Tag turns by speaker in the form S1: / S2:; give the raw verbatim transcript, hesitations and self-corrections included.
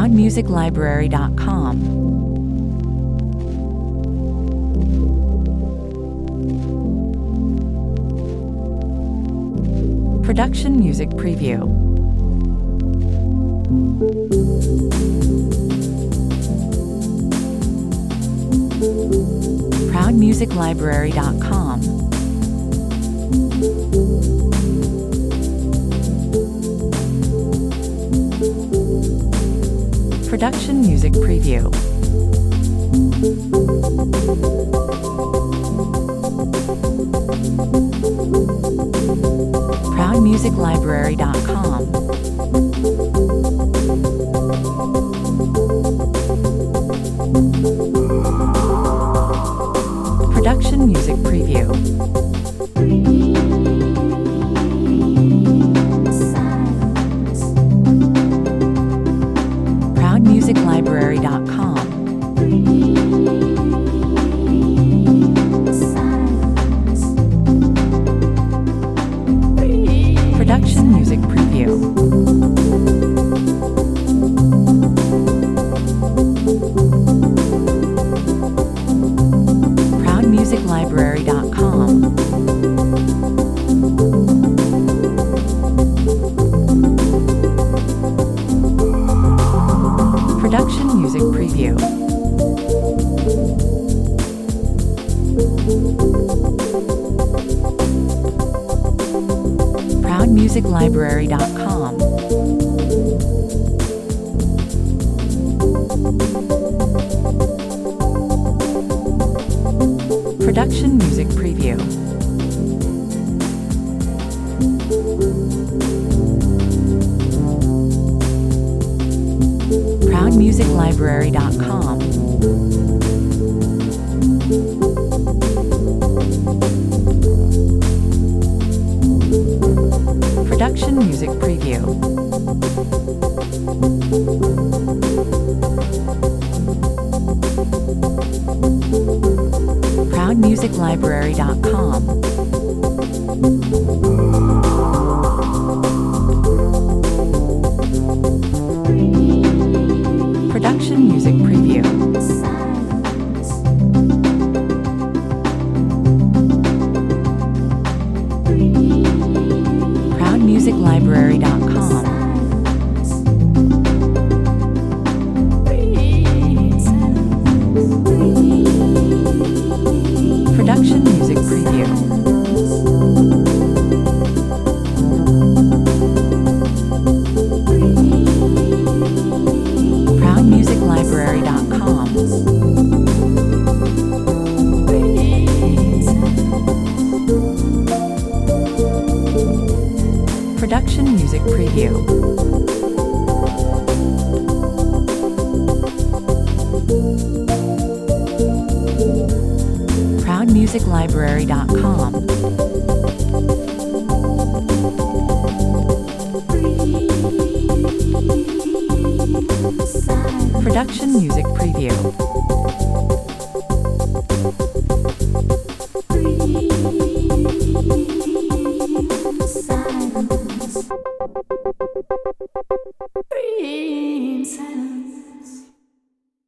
S1: proud music library dot com. Production Music Preview. proud music library dot com. Production Music Preview. proud music library dot com. Production Music Preview. proud music library dot com. Production Music Preview. proud music library dot com. Production Music Preview. proud music library dot com. Production Music Preview. proud music library dot com. Production Music Preview. proud music library dot com. Production Music Preview. proud music library dot com. Production Music Preview. proud music library dot com. Production Music Preview. proud music library dot com. Production Music Preview.